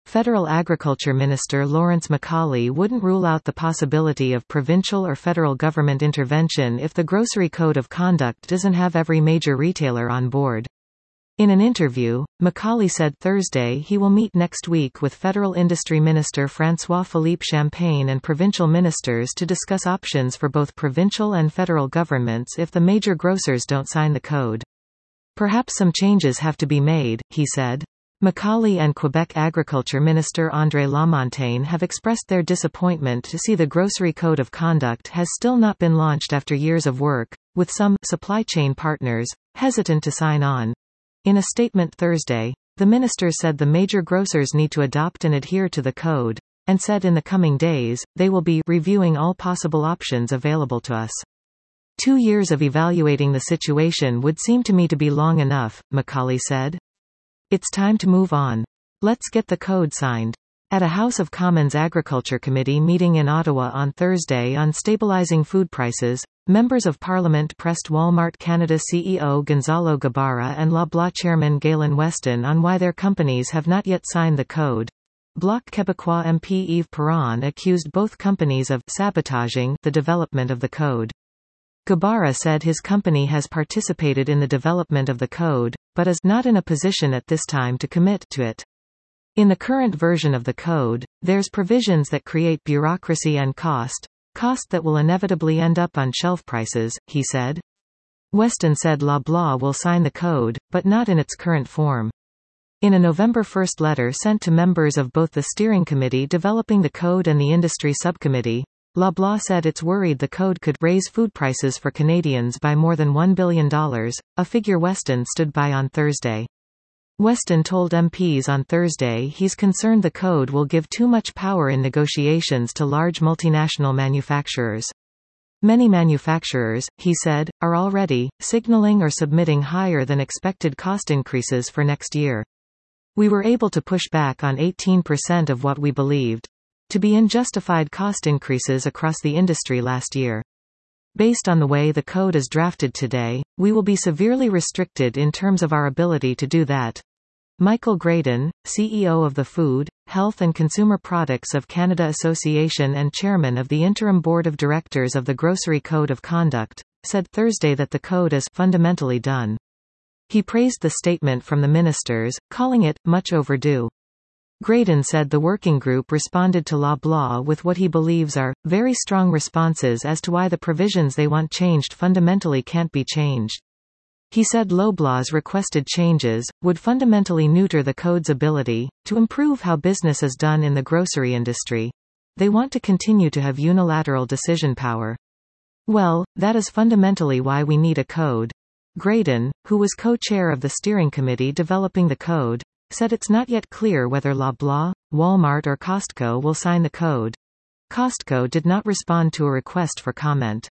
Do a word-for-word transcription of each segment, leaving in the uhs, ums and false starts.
Federal Agriculture Minister Lawrence Macaulay wouldn't rule out the possibility of provincial or federal government intervention if the Grocery Code of Conduct doesn't have every major retailer on board. In an interview, Macaulay said Thursday he will meet next week with Federal Industry Minister François-Philippe Champagne and provincial ministers to discuss options for both provincial and federal governments if the major grocers don't sign the code. Perhaps some changes have to be made, he said. Macaulay and Quebec Agriculture Minister André Lamontagne have expressed their disappointment to see the Grocery Code of Conduct has still not been launched after years of work, with some supply chain partners hesitant to sign on. In a statement Thursday, the minister said the major grocers need to adopt and adhere to the code, and said in the coming days, they will be reviewing all possible options available to us. Two years of evaluating the situation would seem to me to be long enough, Macaulay said. It's time to move on. Let's get the code signed. At a House of Commons Agriculture Committee meeting in Ottawa on Thursday on stabilizing food prices, members of Parliament pressed Walmart Canada C E O Gonzalo Guevarra and Loblaw Chairman Galen Weston on why their companies have not yet signed the code. Bloc Québécois M P Yves Perron accused both companies of sabotaging the development of the code. Guevarra said his company has participated in the development of the code, but is not in a position at this time to commit to it. In the current version of the code, there's provisions that create bureaucracy and cost, cost that will inevitably end up on shelf prices, he said. Weston said Loblaw will sign the code, but not in its current form. In a November first letter sent to members of both the steering committee developing the code and the industry subcommittee, Loblaw said it's worried the code could raise food prices for Canadians by more than one billion dollars, a figure Weston stood by on Thursday. Weston told M Ps on Thursday he's concerned the code will give too much power in negotiations to large multinational manufacturers. Many manufacturers, he said, are already signaling or submitting higher than expected cost increases for next year. We were able to push back on eighteen percent of what we believed to be unjustified cost increases across the industry last year. Based on the way the code is drafted today, we will be severely restricted in terms of our ability to do that. Michael Graydon, C E O of the Food, Health and Consumer Products of Canada Association and chairman of the interim board of directors of the Grocery Code of Conduct, said Thursday that the code is fundamentally done. He praised the statement from the ministers, calling it much overdue. Graydon said the working group responded to Loblaw with what he believes are very strong responses as to why the provisions they want changed fundamentally can't be changed. He said Loblaw's requested changes would fundamentally neuter the code's ability to improve how business is done in the grocery industry. They want to continue to have unilateral decision power. Well, that is fundamentally why we need a code. Graydon, who was co-chair of the steering committee developing the code, said it's not yet clear whether Loblaw, Walmart or Costco will sign the code. Costco did not respond to a request for comment.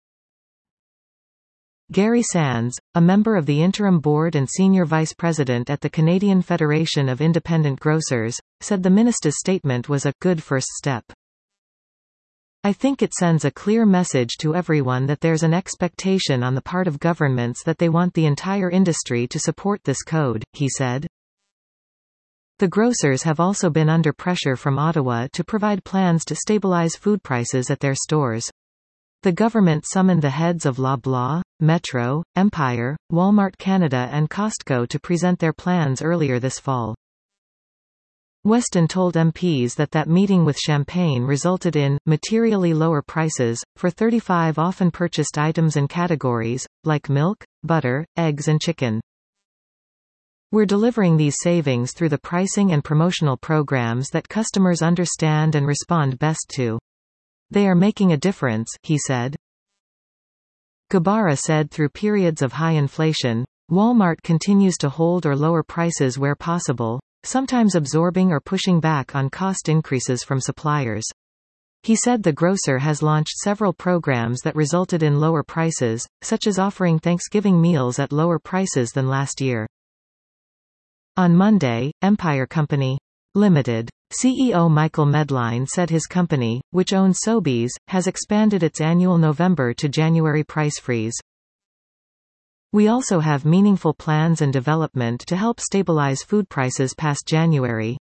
Gary Sands, a member of the interim board and senior vice president at the Canadian Federation of Independent Grocers, said the minister's statement was a good first step. I think it sends a clear message to everyone that there's an expectation on the part of governments that they want the entire industry to support this code, he said. The grocers have also been under pressure from Ottawa to provide plans to stabilize food prices at their stores. The government summoned the heads of Loblaw, Metro, Empire, Walmart Canada and Costco to present their plans earlier this fall. Weston told M Ps that that meeting with Champagne resulted in materially lower prices for thirty-five often purchased items and categories, like milk, butter, eggs and chicken. We're delivering these savings through the pricing and promotional programs that customers understand and respond best to. They are making a difference, he said. Guevarra said through periods of high inflation, Walmart continues to hold or lower prices where possible, sometimes absorbing or pushing back on cost increases from suppliers. He said the grocer has launched several programs that resulted in lower prices, such as offering Thanksgiving meals at lower prices than last year. On Monday, Empire Company Limited C E O Michael Medline said his company, which owns Sobeys, has expanded its annual November to January price freeze. We also have meaningful plans and development to help stabilize food prices past January,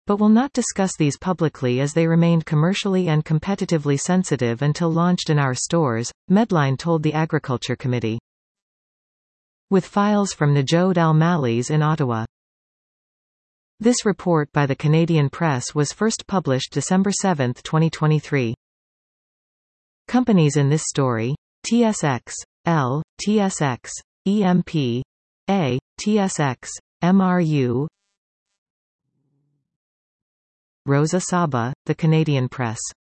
but will not discuss these publicly as they remained commercially and competitively sensitive until launched in our stores, Medline told the Agriculture Committee. With files from Najod Al-Mallis in Ottawa. This report by the Canadian Press was first published December seventh twenty twenty-three. Companies in this story: T S X, L, T S X, E M P, A, T S X, M R U. Rosa Saba, The Canadian Press.